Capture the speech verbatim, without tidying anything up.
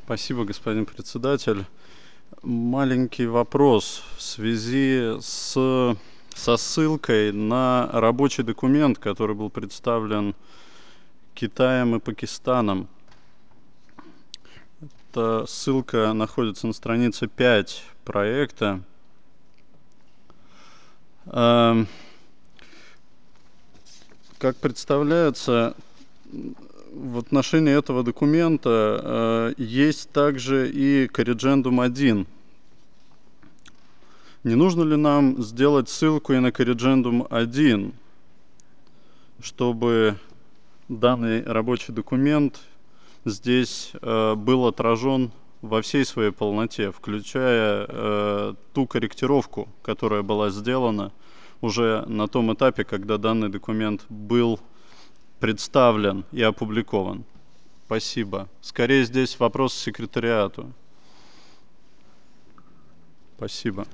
Спасибо, господин председатель. Маленький вопрос в связи с, со ссылкой на рабочий документ, который был представлен Китаем и Пакистаном. Эта ссылка находится на странице пять проекта. Как представляется, в отношении этого документа есть также и корриджендум один. Не нужно ли нам сделать ссылку и на корриджендум один, чтобы данный рабочий документ здесь э, был отражен во всей своей полноте, включая э, ту корректировку, которая была сделана уже на том этапе, когда данный документ был представлен и опубликован? Спасибо. Скорее здесь вопрос к секретариату. Спасибо.